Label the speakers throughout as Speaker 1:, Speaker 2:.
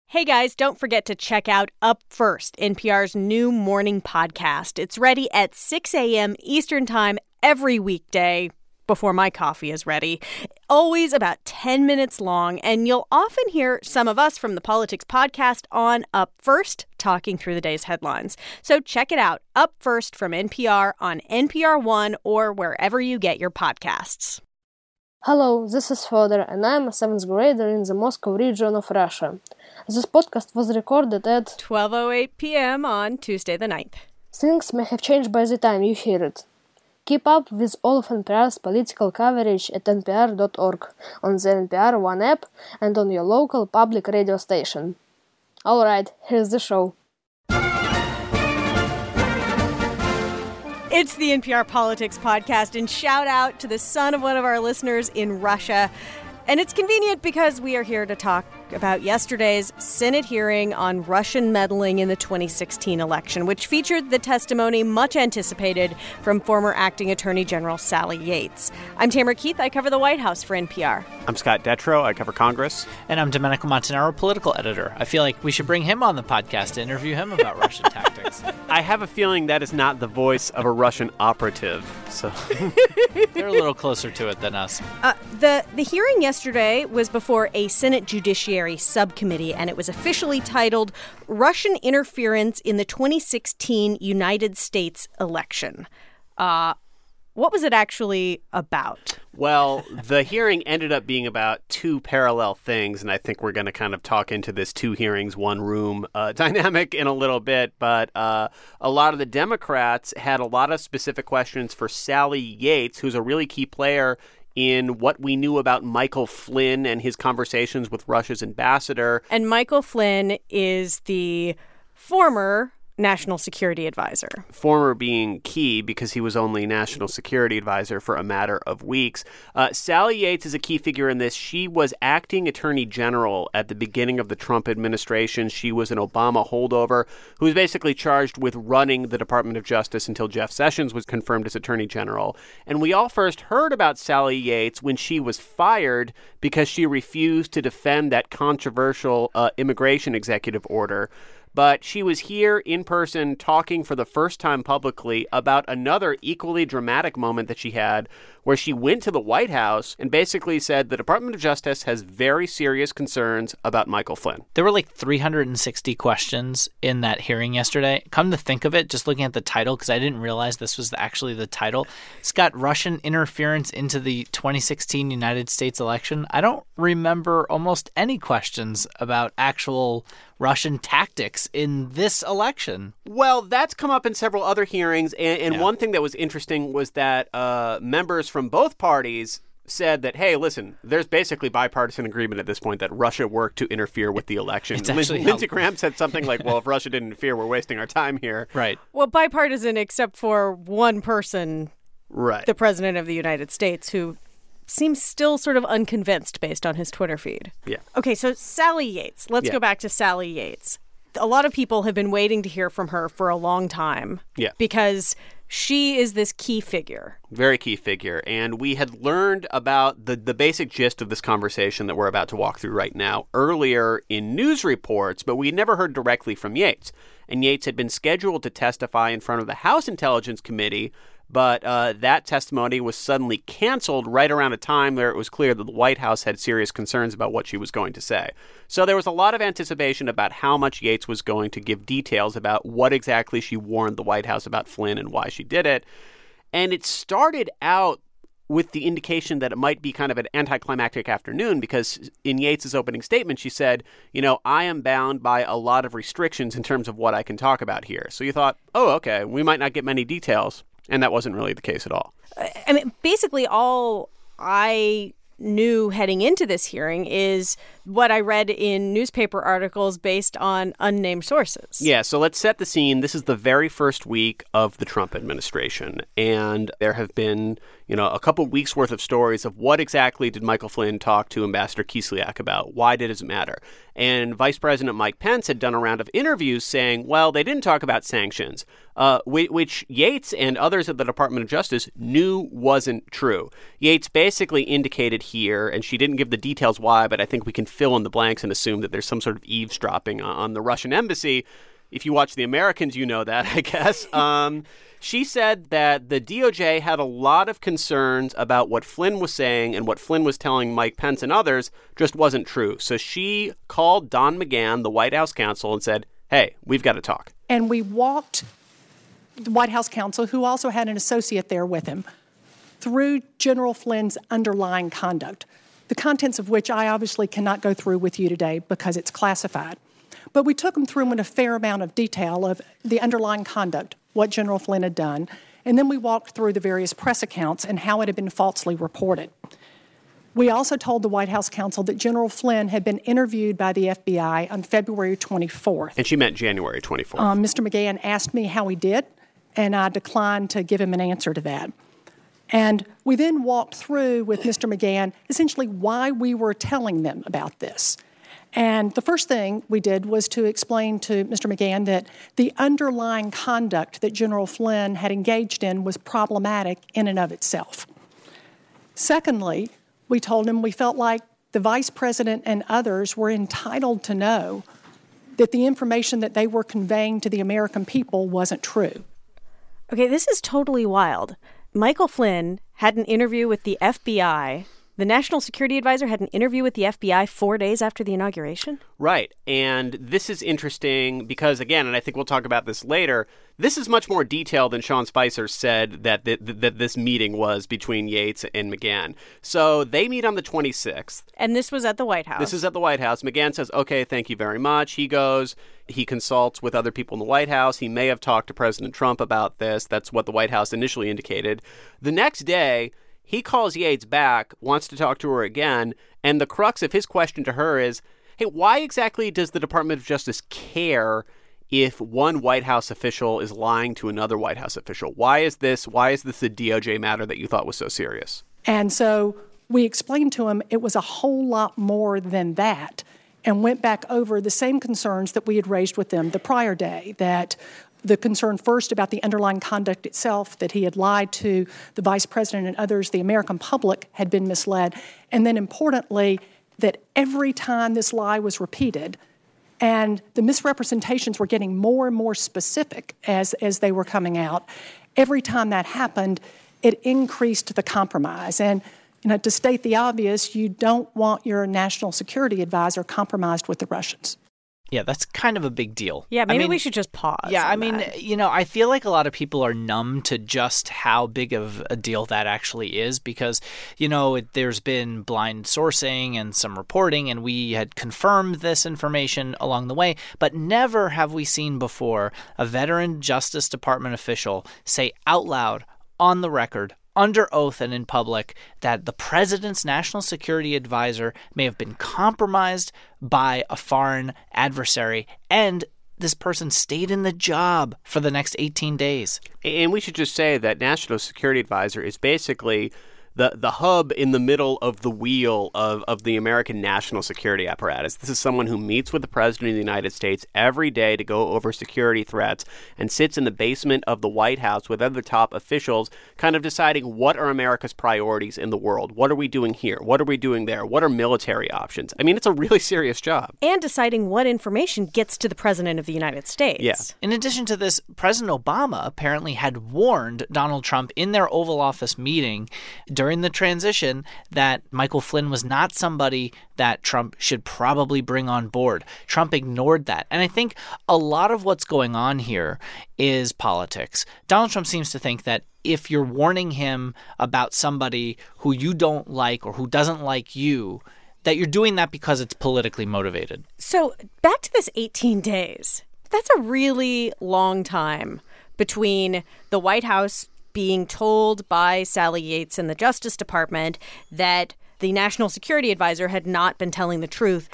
Speaker 1: Hey guys, don't forget to check out Up First, NPR's new morning podcast. It's ready at 6 a.m. Eastern Time every weekday, before my coffee is ready. Always about 10 minutes long, and you'll often hear some of us from the Politics Podcast on Up First, talking through the day's headlines. So check it out, Up First from NPR on NPR One or wherever you get your podcasts.
Speaker 2: Hello, this is Fodor, and I'm a 7th grader in the Moscow region of Russia. This podcast was recorded at
Speaker 1: 12:08 p.m. on Tuesday the 9th.
Speaker 2: Things may have changed by the time you hear it. Keep up with all of NPR's political coverage at npr.org, on the NPR One app, and on your local public radio station. Alright, here's the show.
Speaker 1: It's the NPR Politics Podcast, and shout out to the son of one of our listeners in Russia. And it's convenient because we are here to talk about yesterday's Senate hearing on Russian meddling in the 2016 election, which featured the testimony much anticipated from former acting Attorney General Sally Yates. I'm Tamara Keith. I cover the White House for NPR.
Speaker 3: I'm Scott Detrow. I cover Congress.
Speaker 4: And I'm Domenico Montanaro, political editor. I feel like we should bring him on the podcast to interview him about Russian tactics.
Speaker 3: I have a feeling that is not the voice of a Russian operative. So
Speaker 4: they're a little closer to it than us.
Speaker 1: The hearing yesterday was before a Senate Judiciary Subcommittee, and it was officially titled Russian Interference in the 2016 United States Election. What was it actually about?
Speaker 3: Well, the hearing ended up being about two parallel things, and I think we're going to kind of talk into this two hearings, one room dynamic in a little bit. But a lot of the Democrats had a lot of specific questions for Sally Yates, who's a really key player in what we knew about Michael Flynn and his conversations with Russia's ambassador.
Speaker 1: And Michael Flynn is the former National Security Advisor.
Speaker 3: Former being key because he was only National Security Advisor for a matter of weeks. Sally Yates is a key figure in this. She was acting Attorney General at the beginning of the Trump administration. She was an Obama holdover who was basically charged with running the Department of Justice until Jeff Sessions was confirmed as Attorney General. And we all first heard about Sally Yates when she was fired because she refused to defend that controversial immigration executive order. But she was here in person talking for the first time publicly about another equally dramatic moment that she had where she went to the White House and basically said the Department of Justice has very serious concerns about Michael Flynn.
Speaker 4: There were like 360 questions in that hearing yesterday. Come to think of it, just looking at the title, because I didn't realize this was actually the title. It's got Russian interference into the 2016 United States election. I don't remember almost any questions about actual Russian tactics in this election.
Speaker 3: Well, that's come up in several other hearings. And one thing that was interesting was that members from both parties said that, hey, listen, there's basically bipartisan agreement at this point that Russia worked to interfere with the election. Lindsey Graham said something like, well, if Russia didn't interfere, we're wasting our time here.
Speaker 4: Right.
Speaker 1: Well, bipartisan except for one person,
Speaker 3: right,
Speaker 1: the President of the United States, who seems still sort of unconvinced based on his Twitter feed.
Speaker 3: Yeah.
Speaker 1: Okay, so Sally Yates. Let's go back to Sally Yates. A lot of people have been waiting to hear from her for a long time.
Speaker 3: Yeah.
Speaker 1: Because she is this key figure.
Speaker 3: Very key figure. And we had learned about the basic gist of this conversation that we're about to walk through right now earlier in news reports, but we never heard directly from Yates. And Yates had been scheduled to testify in front of the House Intelligence Committee, but that testimony was suddenly canceled right around a time where it was clear that the White House had serious concerns about what she was going to say. So there was a lot of anticipation about how much Yates was going to give details about what exactly she warned the White House about Flynn and why she did it. And it started out with the indication that it might be kind of an anticlimactic afternoon because in Yates' opening statement, she said, I am bound by a lot of restrictions in terms of what I can talk about here. So you thought, oh, okay, we might not get many details. And that wasn't really the case at all.
Speaker 1: I mean, basically all I knew heading into this hearing is what I read in newspaper articles based on unnamed sources.
Speaker 3: Yeah, so let's set the scene. This is the very first week of the Trump administration, and there have been, a couple weeks worth of stories of what exactly did Michael Flynn talk to Ambassador Kislyak about? Why did it matter? And Vice President Mike Pence had done a round of interviews saying, well, they didn't talk about sanctions. which Yates and others at the Department of Justice knew wasn't true. Yates basically indicated here, and she didn't give the details why, but I think we can fill in the blanks and assume that there's some sort of eavesdropping on the Russian embassy. If you watch The Americans, you know that, I guess. She said that the DOJ had a lot of concerns about what Flynn was saying, and what Flynn was telling Mike Pence and others just wasn't true. So she called Don McGahn, the White House counsel, and said, hey, we've got to talk.
Speaker 5: And we walked the White House counsel, who also had an associate there with him, through General Flynn's underlying conduct, the contents of which I obviously cannot go through with you today because it's classified. But we took them through in a fair amount of detail of the underlying conduct, what General Flynn had done, and then we walked through the various press accounts and how it had been falsely reported. We also told the White House counsel that General Flynn had been interviewed by the FBI on February 24th.
Speaker 3: And she meant January 24th.
Speaker 5: Mr. McGahn asked me how he did, and I declined to give him an answer to that. And we then walked through with Mr. McGahn essentially why we were telling them about this. And the first thing we did was to explain to Mr. McGahn that the underlying conduct that General Flynn had engaged in was problematic in and of itself. Secondly, we told him we felt like the vice president and others were entitled to know that the information that they were conveying to the American people wasn't true.
Speaker 1: Okay, this is totally wild. Michael Flynn had an interview with the FBI. The National Security Advisor had an interview with the FBI 4 days after the inauguration?
Speaker 3: Right. And this is interesting because, again, and I think we'll talk about this later, this is much more detailed than Sean Spicer said that this meeting was between Yates and McGahn. So they meet on the 26th.
Speaker 1: And this was at the White House.
Speaker 3: This is at the White House. McGahn says, okay, thank you very much. He goes, he consults with other people in the White House. He may have talked to President Trump about this. That's what the White House initially indicated. The next day, he calls Yates back, wants to talk to her again, and the crux of his question to her is, hey, why exactly does the Department of Justice care if one White House official is lying to another White House official? Why is this a DOJ matter that you thought was so serious?
Speaker 5: And so we explained to him it was a whole lot more than that, and went back over the same concerns that we had raised with them the prior day, that the concern first about the underlying conduct itself, that he had lied to the vice president and others, the American public had been misled, and then importantly, that every time this lie was repeated, and the misrepresentations were getting more and more specific as they were coming out, every time that happened, it increased the compromise. And to state the obvious, you don't want your national security advisor compromised with the Russians.
Speaker 4: Yeah, that's kind of a big deal.
Speaker 1: Yeah, maybe we should just pause.
Speaker 4: Yeah, I feel like a lot of people are numb to just how big of a deal that actually is because, there's been blind sourcing and some reporting, and we had confirmed this information along the way, but never have we seen before a veteran Justice Department official say out loud, on the record, under oath and in public, that the president's national security advisor may have been compromised by a foreign adversary, and this person stayed in the job for the next 18 days.
Speaker 3: And we should just say that national security advisor is basically the hub in the middle of the wheel of the American national security apparatus. This is someone who meets with the president of the United States every day to go over security threats and sits in the basement of the White House with other top officials kind of deciding what are America's priorities in the world. What are we doing here? What are we doing there? What are military options? I mean, it's a really serious job.
Speaker 1: And deciding what information gets to the president of the United States.
Speaker 3: Yeah.
Speaker 4: In addition to this, President Obama apparently had warned Donald Trump in their Oval Office meeting during the transition that Michael Flynn was not somebody that Trump should probably bring on board. Trump ignored that. And I think a lot of what's going on here is politics. Donald Trump seems to think that if you're warning him about somebody who you don't like or who doesn't like you, that you're doing that because it's politically motivated.
Speaker 1: So back to this 18 days. That's a really long time between the White House being told by Sally Yates and the Justice Department that the National Security Advisor had not been telling the truth,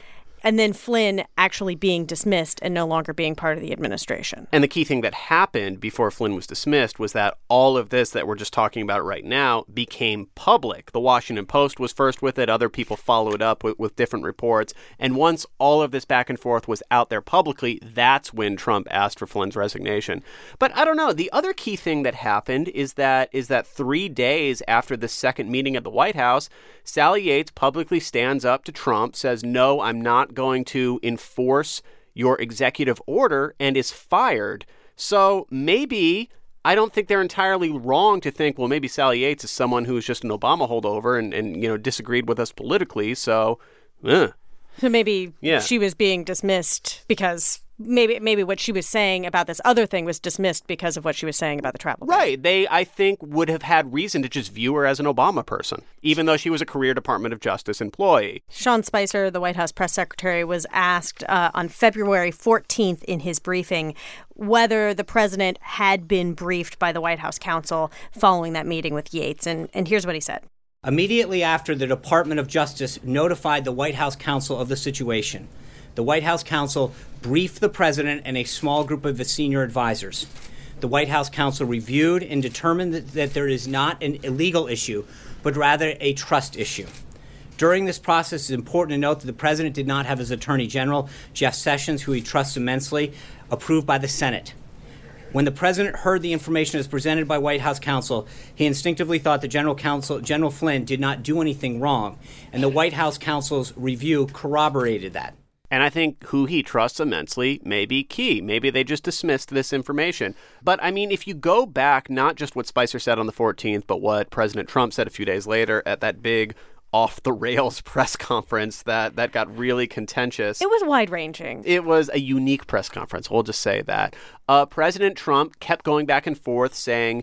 Speaker 1: And then Flynn actually being dismissed and no longer being part of the administration.
Speaker 3: And the key thing that happened before Flynn was dismissed was that all of this that we're just talking about right now became public. The Washington Post was first with it. Other people followed up with different reports. And once all of this back and forth was out there publicly, that's when Trump asked for Flynn's resignation. But I don't know. The other key thing that happened is that 3 days after the second meeting at the White House, Sally Yates publicly stands up to Trump, says, no, I'm not going to enforce your executive order, and is fired. So maybe, I don't think they're entirely wrong to think, well, maybe Sally Yates is someone who's just an Obama holdover and disagreed with us politically. So
Speaker 1: maybe she was being dismissed because maybe what she was saying about this other thing was dismissed because of what she was saying about the travel ban.
Speaker 3: Right. They, I think, would have had reason to just view her as an Obama person, even though she was a career Department of Justice employee.
Speaker 1: Sean Spicer, the White House press secretary, was asked on February 14th in his briefing whether the president had been briefed by the White House counsel following that meeting with Yates. And here's what he said.
Speaker 6: Immediately after the Department of Justice notified the White House counsel of the situation, the White House counsel briefed the president and a small group of his senior advisors. The White House counsel reviewed and determined that there is not an illegal issue, but rather a trust issue. During this process, it's important to note that the president did not have his attorney general, Jeff Sessions, who he trusts immensely, approved by the Senate. When the president heard the information as presented by White House counsel, he instinctively thought the General Flynn, did not do anything wrong, and the White House counsel's review corroborated that.
Speaker 3: And I think who he trusts immensely may be key. Maybe they just dismissed this information. But, I mean, if you go back, not just what Spicer said on the 14th, but what President Trump said a few days later at that big off-the-rails press conference that got really contentious.
Speaker 1: It was wide-ranging.
Speaker 3: It was a unique press conference, we'll just say that. President Trump kept going back and forth saying,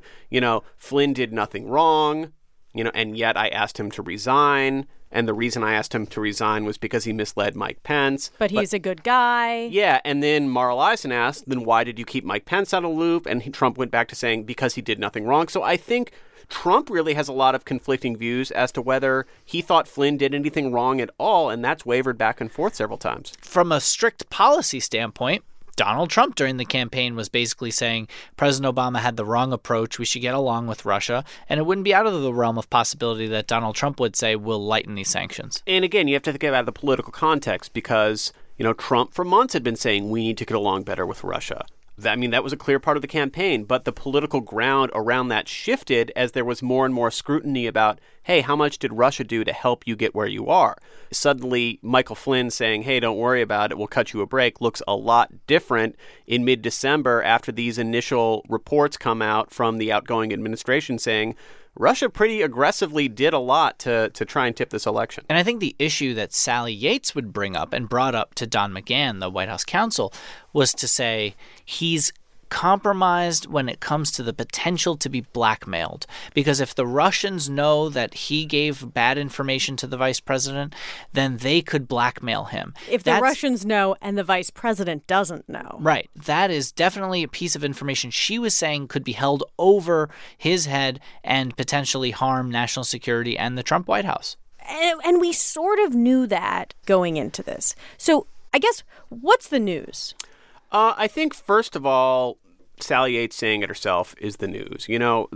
Speaker 3: Flynn did nothing wrong, and yet I asked him to resign. And the reason I asked him to resign was because he misled Mike Pence.
Speaker 1: But he's a good guy.
Speaker 3: Yeah, and then Mara Liasson asked, then why did you keep Mike Pence out of the loop? And Trump went back to saying, because he did nothing wrong. So I think Trump really has a lot of conflicting views as to whether he thought Flynn did anything wrong at all, and that's wavered back and forth several times.
Speaker 4: From a strict policy standpoint, Donald Trump during the campaign was basically saying President Obama had the wrong approach. We should get along with Russia. And it wouldn't be out of the realm of possibility that Donald Trump would say we'll lighten these sanctions.
Speaker 3: And again, you have to think about the political context because, Trump for months had been saying we need to get along better with Russia. That was a clear part of the campaign, but the political ground around that shifted as there was more and more scrutiny about, hey, how much did Russia do to help you get where you are? Suddenly, Michael Flynn saying, hey, don't worry about it, we'll cut you a break, looks a lot different in mid-December after these initial reports come out from the outgoing administration saying, Russia pretty aggressively did a lot to try and tip this election.
Speaker 4: And I think the issue that Sally Yates would bring up and brought up to Don McGahn, the White House counsel, was to say he's compromised when it comes to the potential to be blackmailed. Because if the Russians know that he gave bad information to the vice president, then they could blackmail him.
Speaker 1: If the Russians know and the vice president doesn't know.
Speaker 4: Right. That is definitely a piece of information she was saying could be held over his head and potentially harm national security and the Trump White House.
Speaker 1: And we sort of knew that going into this. So I guess what's the news?
Speaker 3: I think, first of all, Sally Yates saying it herself is the news.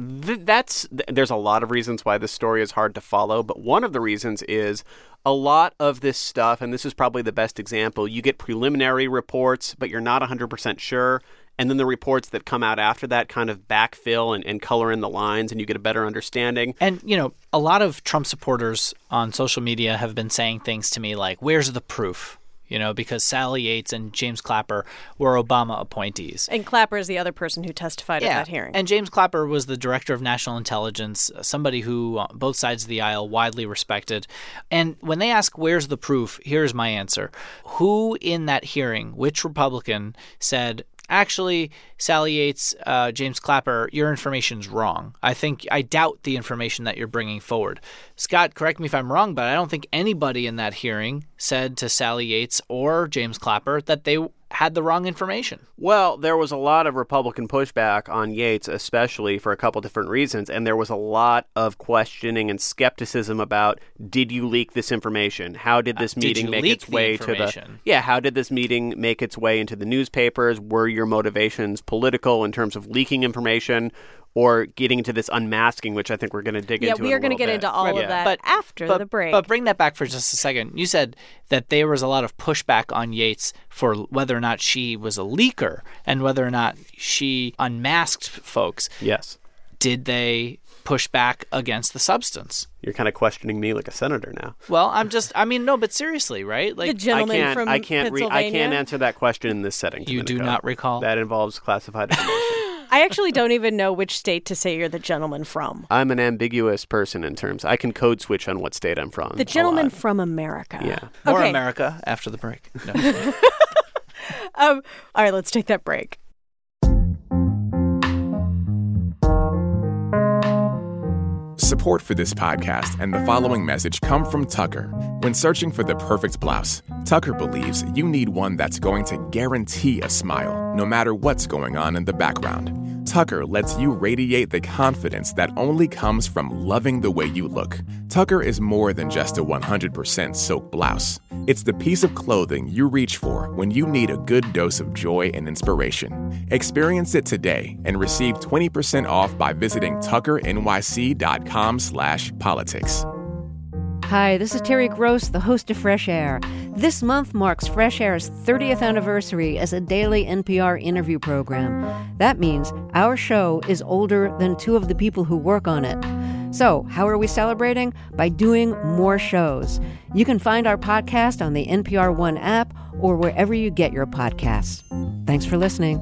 Speaker 3: There's a lot of reasons why this story is hard to follow, but one of the reasons is a lot of this stuff, and this is probably the best example, you get preliminary reports, but you're not 100% sure, and then the reports that come out after that kind of backfill and color in the lines, and you get a better understanding.
Speaker 4: And, a lot of Trump supporters on social media have been saying things to me like, where's the proof? Because Sally Yates and James Clapper were Obama appointees.
Speaker 1: And Clapper is the other person who testified at that hearing.
Speaker 4: And James Clapper was the director of national intelligence, somebody who, both sides of the aisle, widely respected. And when they ask, where's the proof, here's my answer. Who in that hearing, which Republican, said, actually, Sally Yates, James Clapper, your information's wrong. I doubt the information that you're bringing forward. Scott, correct me if I'm wrong, but I don't think anybody in that hearing said to Sally Yates or James Clapper that they had the wrong information.
Speaker 3: Well, there was a lot of Republican pushback on Yates, especially for a couple different reasons, and there was a lot of questioning and skepticism about, did you leak this information? How did this meeting make its way to the... how did this meeting make its way into the newspapers? Were your motivations political in terms of leaking information or getting into this unmasking, which I think we're going to dig into.
Speaker 1: Yeah, we are going to get into all of that after the break.
Speaker 4: But bring that back for just a second. You said that there was a lot of pushback on Yates for whether or not she was a leaker and whether or not she unmasked folks.
Speaker 3: Yes.
Speaker 4: Did they push back against the substance?
Speaker 3: You're kind of questioning me like a senator now.
Speaker 4: Well, no, but seriously, right?
Speaker 1: Like the gentleman from Pennsylvania?
Speaker 3: I can't answer that question in this setting.
Speaker 4: You do not recall?
Speaker 3: That involves classified information.
Speaker 1: I actually don't even know which state to say you're the gentleman from.
Speaker 3: I'm an ambiguous person in terms. I can code switch on what state I'm from.
Speaker 1: The gentleman from America.
Speaker 3: Yeah.
Speaker 4: More America after the break. No.
Speaker 1: All right, let's take that break.
Speaker 7: Support for this podcast and the following message come from Tucker. When searching for the perfect blouse, Tucker believes you need one that's going to guarantee a smile, no matter what's going on in the background. Tucker lets you radiate the confidence that only comes from loving the way you look. Tucker is more than just a 100% silk blouse. It's the piece of clothing you reach for when you need a good dose of joy and inspiration. Experience it today and receive 20% off by visiting tuckernyc.com/politics.
Speaker 8: Hi, this is Terry Gross, the host of Fresh Air. This month marks Fresh Air's 30th anniversary as a daily NPR interview program. That means our show is older than two of the people who work on it. So, how are we celebrating? By doing more shows. You can find our podcast on the NPR One app or wherever you get your podcasts. Thanks for listening.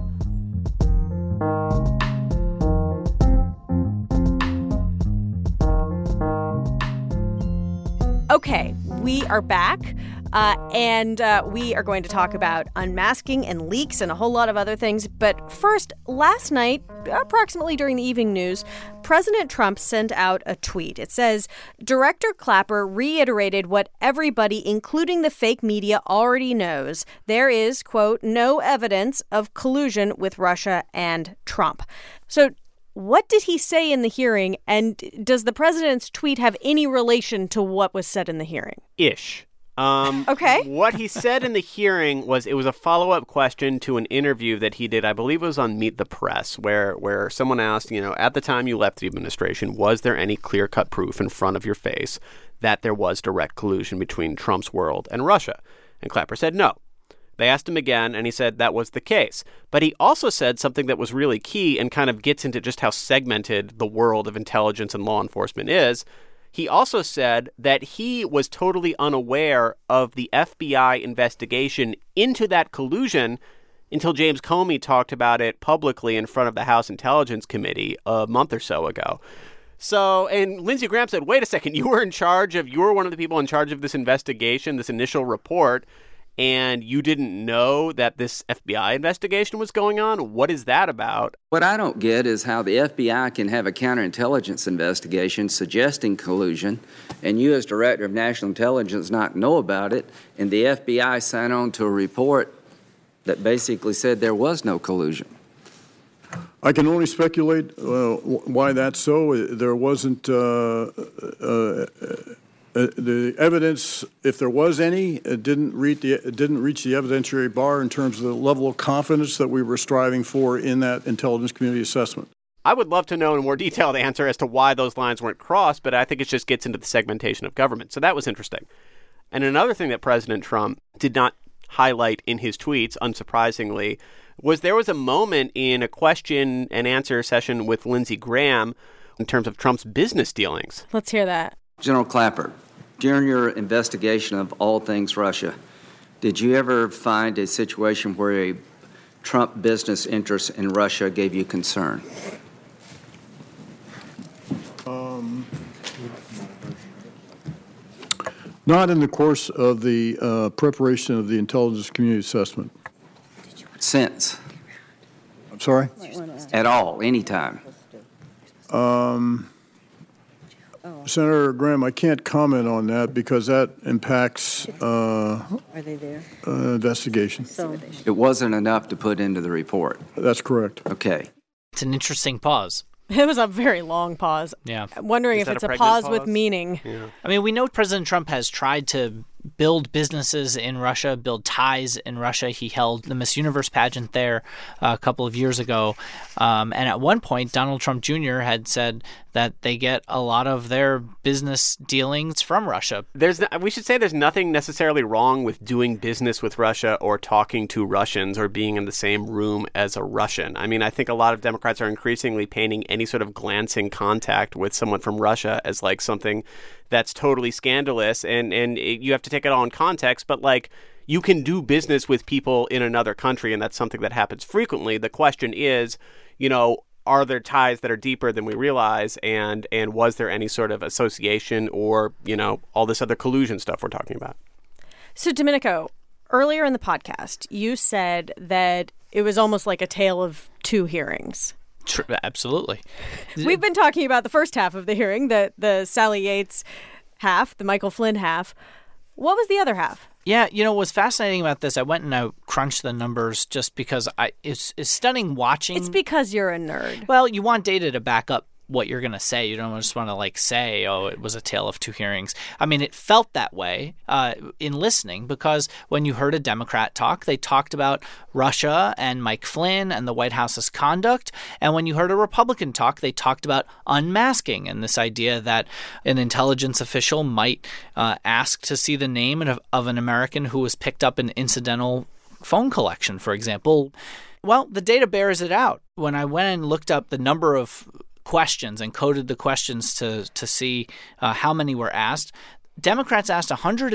Speaker 1: Okay, we are back, and we are going to talk about unmasking and leaks and a whole lot of other things. But first, last night, approximately during the evening news, President Trump sent out a tweet. It says, Director Clapper reiterated what everybody, including the fake media, already knows. There is, quote, no evidence of collusion with Russia and Trump. So what did he say in the hearing, and does the president's tweet have any relation to what was said in the hearing?
Speaker 3: Ish.
Speaker 1: Okay.
Speaker 3: What he said in the hearing was, it was a follow-up question to an interview that he did, I believe it was on Meet the Press, where someone asked, at the time you left the administration, was there any clear-cut proof in front of your face that there was direct collusion between Trump's world and Russia? And Clapper said no. They asked him again, and he said that was the case. But he also said something that was really key and kind of gets into just how segmented the world of intelligence and law enforcement is. He also said that he was totally unaware of the FBI investigation into that collusion until James Comey talked about it publicly in front of the House Intelligence Committee a month or so ago. So, and Lindsey Graham said, wait a second, you were one of the people in charge of this investigation, this initial report, and you didn't know that this FBI investigation was going on? What is that about?
Speaker 9: What I don't get is how the FBI can have a counterintelligence investigation suggesting collusion, and you as Director of National Intelligence not know about it, and the FBI sign on to a report that basically said there was no collusion.
Speaker 10: I can only speculate why that's so. There wasn't... the evidence, if there was any, didn't reach the evidentiary bar in terms of the level of confidence that we were striving for in that intelligence community assessment.
Speaker 3: I would love to know a more detailed answer as to why those lines weren't crossed, but I think it just gets into the segmentation of government. So that was interesting. And another thing that President Trump did not highlight in his tweets, unsurprisingly, was there was a moment in a question and answer session with Lindsey Graham in terms of Trump's business dealings.
Speaker 1: Let's hear that.
Speaker 9: General Clapper, during your investigation of all things Russia, did you ever find a situation where a Trump business interest in Russia gave you concern?
Speaker 10: Not in the course of the preparation of the intelligence community assessment.
Speaker 9: Since?
Speaker 10: I'm sorry?
Speaker 9: At all, anytime?
Speaker 10: Senator Graham, I can't comment on that because that impacts
Speaker 8: Are they there?
Speaker 10: investigation.
Speaker 8: So
Speaker 9: It wasn't enough to put into the report.
Speaker 10: That's correct.
Speaker 9: Okay.
Speaker 4: It's an interesting pause.
Speaker 1: It was a very long pause.
Speaker 4: Yeah.
Speaker 1: I'm wondering
Speaker 3: Is
Speaker 1: if
Speaker 3: that
Speaker 1: it's
Speaker 3: a
Speaker 1: a
Speaker 3: pregnant
Speaker 1: pause with
Speaker 3: pause?
Speaker 1: meaning.
Speaker 3: Yeah.
Speaker 4: I mean, we know President Trump has tried to build businesses in Russia, build ties in Russia. He held the Miss Universe pageant there a couple of years ago. And at one point, Donald Trump Jr. had said that they get a lot of their business dealings from Russia.
Speaker 3: We should say there's nothing necessarily wrong with doing business with Russia or talking to Russians or being in the same room as a Russian. I mean, I think a lot of Democrats are increasingly painting any sort of glancing contact with someone from Russia as like something that's totally scandalous, and you have to take it all in context, but like you can do business with people in another country, and that's something that happens frequently. The question is, are there ties that are deeper than we realize, and was there any sort of association or, all this other collusion stuff we're talking about?
Speaker 1: So, Domenico, earlier in the podcast, you said that it was almost like a tale of two hearings.
Speaker 4: Absolutely.
Speaker 1: We've been talking about the first half of the hearing, the Sally Yates half, the Michael Flynn half. What was the other half?
Speaker 4: Yeah, what's fascinating about this, I went and I crunched the numbers just because it's stunning watching.
Speaker 1: It's because you're a nerd.
Speaker 4: Well, you want data to back up what you're going to say. You don't just want to say, oh, it was a tale of two hearings. I mean, it felt that way in listening because when you heard a Democrat talk, they talked about Russia and Mike Flynn and the White House's conduct. And when you heard a Republican talk, they talked about unmasking and this idea that an intelligence official might ask to see the name of an American who was picked up in incidental phone collection, for example. Well, the data bears it out. When I went and looked up the number of questions and coded the questions to see how many were asked, Democrats asked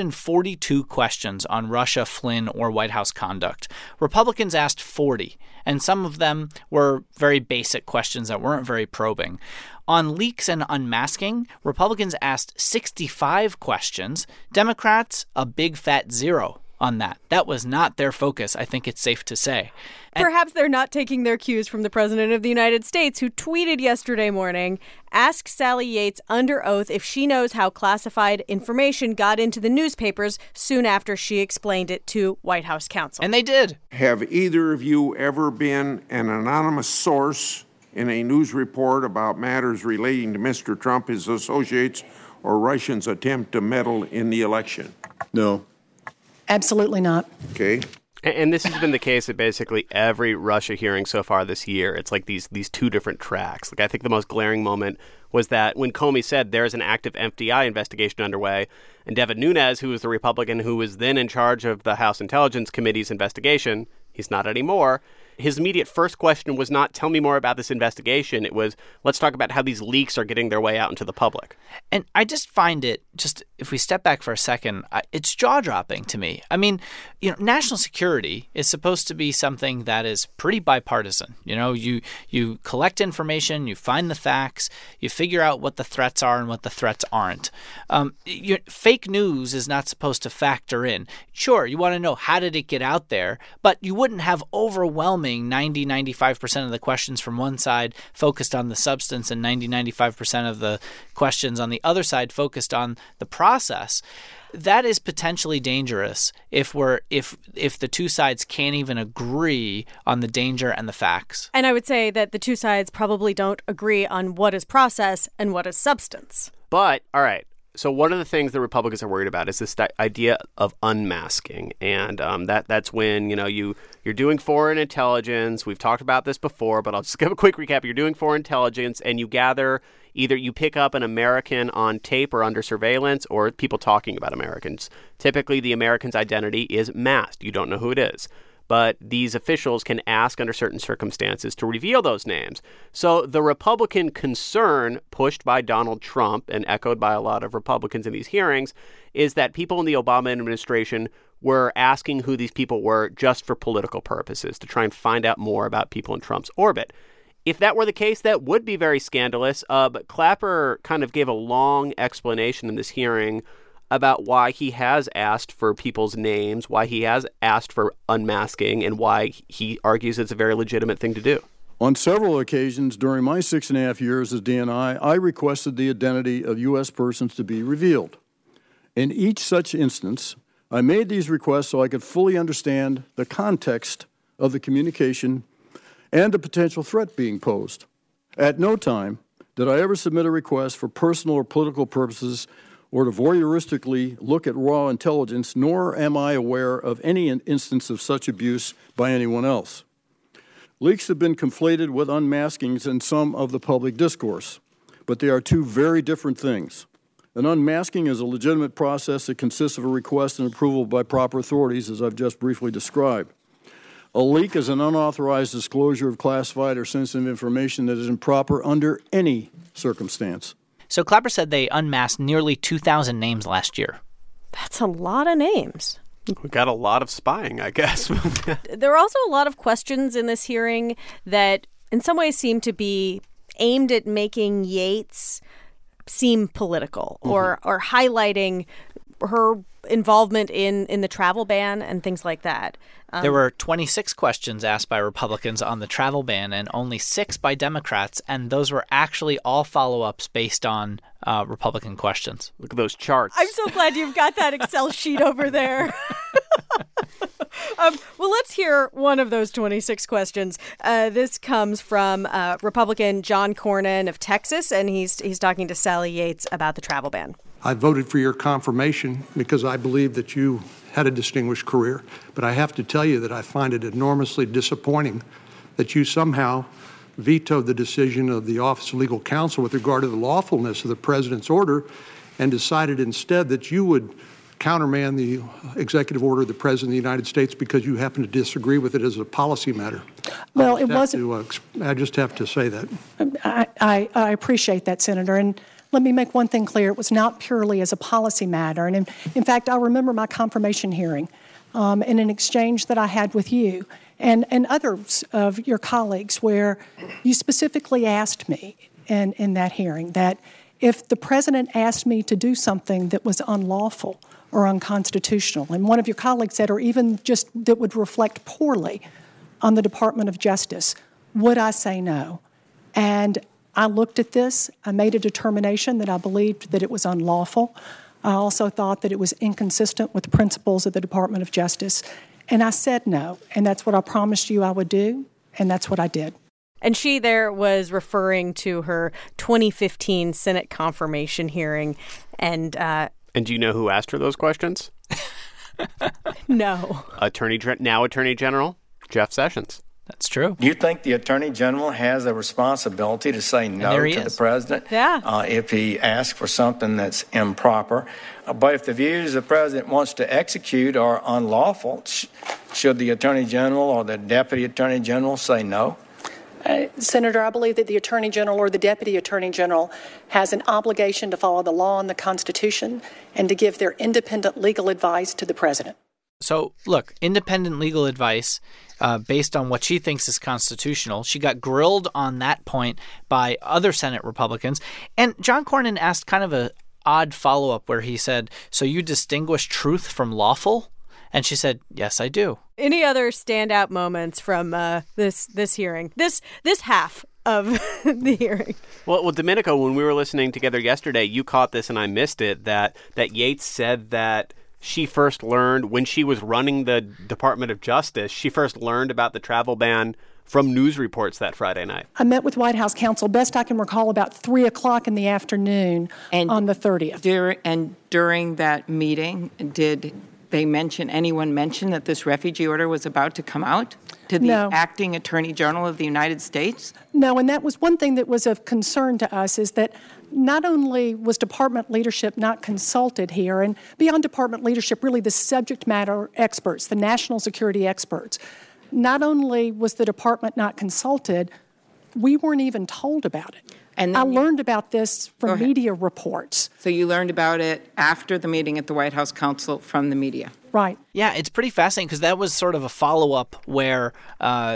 Speaker 4: 142 questions on Russia, Flynn, or White House conduct. Republicans asked 40, and some of them were very basic questions that weren't very probing. On leaks and unmasking, Republicans asked 65 questions. Democrats, a big fat 0 on that. That was not their focus, I think it's safe to say.
Speaker 1: Perhaps they're not taking their cues from the President of the United States, who tweeted yesterday morning, ask Sally Yates under oath if she knows how classified information got into the newspapers soon after she explained it to White House counsel.
Speaker 4: And they did.
Speaker 11: Have either of you ever been an anonymous source in a news report about matters relating to Mr. Trump, his associates, or Russians' attempt to meddle in the election?
Speaker 10: No.
Speaker 5: Absolutely not.
Speaker 11: Okay.
Speaker 3: And this has been the case at basically every Russia hearing so far this year. It's like these two different tracks. Like I think the most glaring moment was that when Comey said there's an active FBI investigation underway, and Devin Nunes, who was the Republican who was then in charge of the House Intelligence Committee's investigation, he's not anymore. His immediate first question was not, tell me more about this investigation. It was, let's talk about how these leaks are getting their way out into the public.
Speaker 4: And I just find it, if we step back for a second, it's jaw-dropping to me. I mean, national security is supposed to be something that is pretty bipartisan. You collect information, you find the facts, you figure out what the threats are and what the threats aren't. Fake news is not supposed to factor in. Sure, you want to know how did it get out there, but you wouldn't have overwhelming 90-95% of the questions from one side focused on the substance and 90-95% of the questions on the other side focused on the process. That is potentially dangerous if the two sides can't even agree on the danger and the facts.
Speaker 1: And I would say that the two sides probably don't agree on what is process and what is substance.
Speaker 3: But, all right. So one of the things the Republicans are worried about is this idea of unmasking, and that's when you're doing foreign intelligence. We've talked about this before, but I'll just give a quick recap. You're doing foreign intelligence, and you gather either you pick up an American on tape or under surveillance, or people talking about Americans. Typically, the American's identity is masked. You don't know who it is. But these officials can ask under certain circumstances to reveal those names. So the Republican concern pushed by Donald Trump and echoed by a lot of Republicans in these hearings is that people in the Obama administration were asking who these people were just for political purposes, to try and find out more about people in Trump's orbit. If that were the case, that would be very scandalous. But Clapper kind of gave a long explanation in this hearing about why he has asked for people's names, why he has asked for unmasking, and why he argues it's a very legitimate thing to do.
Speaker 10: On several occasions during my 6.5 years as DNI, I requested the identity of U.S. persons to be revealed. In each such instance, I made these requests so I could fully understand the context of the communication and the potential threat being posed. At no time did I ever submit a request for personal or political purposes or to voyeuristically look at raw intelligence, nor am I aware of any instance of such abuse by anyone else. Leaks have been conflated with unmaskings in some of the public discourse, but they are two very different things. An unmasking is a legitimate process that consists of a request and approval by proper authorities, as I've just briefly described. A leak is an unauthorized disclosure of classified or sensitive information that is improper under any circumstance.
Speaker 4: So Clapper said they unmasked nearly 2,000 names last year.
Speaker 1: That's a lot of names.
Speaker 3: We got a lot of spying, I guess.
Speaker 1: There are also a lot of questions in this hearing that in some ways seem to be aimed at making Yates seem political or highlighting her involvement in the travel ban and things like that.
Speaker 4: There were 26 questions asked by Republicans on the travel ban and only 6 by Democrats, and those were actually all follow-ups based on Republican questions.
Speaker 3: Look at those charts.
Speaker 1: I'm so glad you've got that Excel sheet over there. Well, let's hear one of those 26 questions. This comes from Republican John Cornyn of Texas, and he's talking to Sally Yates about the travel ban.
Speaker 12: I voted for your confirmation because I believe that you had a distinguished career, but I have to tell you that I find it enormously disappointing that you somehow vetoed the decision of the Office of Legal Counsel with regard to the lawfulness of the president's order and decided instead that you would countermand the executive order of the President of the United States because you happen to disagree with it as a policy matter.
Speaker 5: Well, it wasn't.
Speaker 12: I just have to say that.
Speaker 5: I appreciate that, Senator. And let me make one thing clear. It was not purely as a policy matter. And in fact, I remember my confirmation hearing in an exchange that I had with you and others of your colleagues where you specifically asked me in that hearing that if the president asked me to do something that was unlawful or unconstitutional, and one of your colleagues said, or even just that would reflect poorly on the Department of Justice, would I say no? And I looked at this. I made a determination that I believed that it was unlawful. I also thought that it was inconsistent with the principles of the Department of Justice. And I said no. And that's what I promised you I would do. And that's what I did.
Speaker 1: And she there was referring to her 2015 Senate confirmation hearing. And
Speaker 3: do you know who asked her those questions?
Speaker 1: No.
Speaker 3: Attorney General Jeff Sessions.
Speaker 4: That's true.
Speaker 13: Do you think the Attorney General has a responsibility to say no to the president if he asks for something that's improper? But if the views the president wants to execute are unlawful, should the Attorney General or the Deputy Attorney General say no?
Speaker 5: Senator, I believe that the Attorney General or the Deputy Attorney General has an obligation to follow the law and the Constitution and to give their independent legal advice to the president.
Speaker 4: So, look, independent legal advice based on what she thinks is constitutional. She got grilled on that point by other Senate Republicans. And John Cornyn asked kind of an odd follow-up where he said, so you distinguish truth from lawful? And she said, yes, I do.
Speaker 1: Any other standout moments from this hearing, this half of the hearing?
Speaker 3: Well, Domenico, when we were listening together yesterday, you caught this and I missed it, that Yates said that she first learned when she was running the Department of Justice, she first learned about the travel ban from news reports that Friday night.
Speaker 5: I met with White House counsel, best I can recall, about 3 o'clock in the afternoon on the 30th.
Speaker 14: During that meeting, did anyone mention that this refugee order was about to come out to the acting Attorney General of the United States?
Speaker 5: No, and that was one thing that was of concern to us, is that not only was department leadership not consulted here, and beyond department leadership, really the subject matter experts, the national security experts, not only was the department not consulted, we weren't even told about it. And I learned about this from media reports.
Speaker 14: So you learned about it after the meeting at the White House Counsel from the media?
Speaker 5: Right.
Speaker 4: Yeah, it's pretty fascinating because that was sort of a follow-up where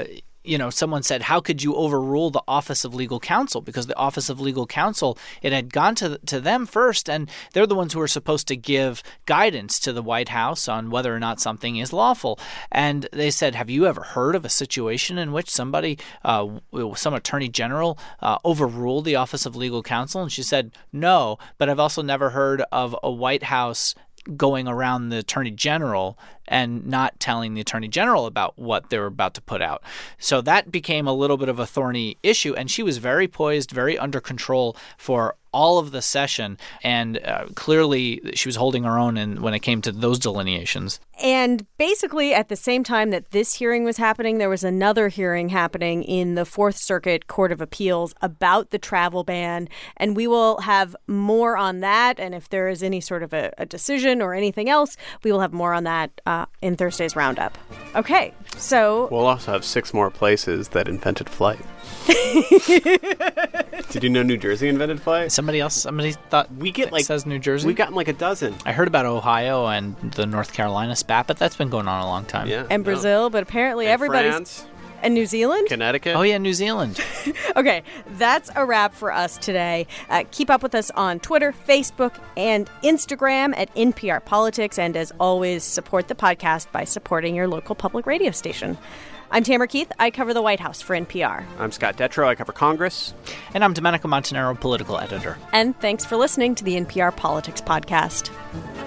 Speaker 4: someone said, how could you overrule the Office of Legal Counsel? Because the Office of Legal Counsel, it had gone to them first, and they're the ones who are supposed to give guidance to the White House on whether or not something is lawful. And they said, have you ever heard of a situation in which some attorney general overruled the Office of Legal Counsel? And she said, no, but I've also never heard of a White House going around the attorney general and not telling the attorney general about what they were about to put out. So that became a little bit of a thorny issue, and she was very poised, very under control for all of the session, and clearly she was holding her own when it came to those delineations.
Speaker 1: And basically at the same time that this hearing was happening, there was another hearing happening in the Fourth Circuit Court of Appeals about the travel ban, and we will have more on that, and if there is any sort of a decision or anything else, we will have more on that in Thursday's Roundup. Okay, so...
Speaker 3: We'll also have 6 more places that invented flight. Did you know New Jersey invented flight?
Speaker 4: Somebody thought says New Jersey.
Speaker 3: We've gotten like a dozen.
Speaker 4: I heard about Ohio and the North Carolina spat, but that's been going on a long time.
Speaker 3: Yeah,
Speaker 1: and Brazil, but apparently everybody's...
Speaker 3: France.
Speaker 1: And New Zealand?
Speaker 3: Connecticut.
Speaker 4: Oh, yeah, New Zealand.
Speaker 1: Okay, that's a wrap for us today. Keep up with us on Twitter, Facebook, and Instagram at NPR Politics. And as always, support the podcast by supporting your local public radio station. I'm Tamara Keith. I cover the White House for NPR.
Speaker 3: I'm Scott Detrow. I cover Congress.
Speaker 4: And I'm Domenico Montanaro, political editor.
Speaker 1: And thanks for listening to the NPR Politics Podcast.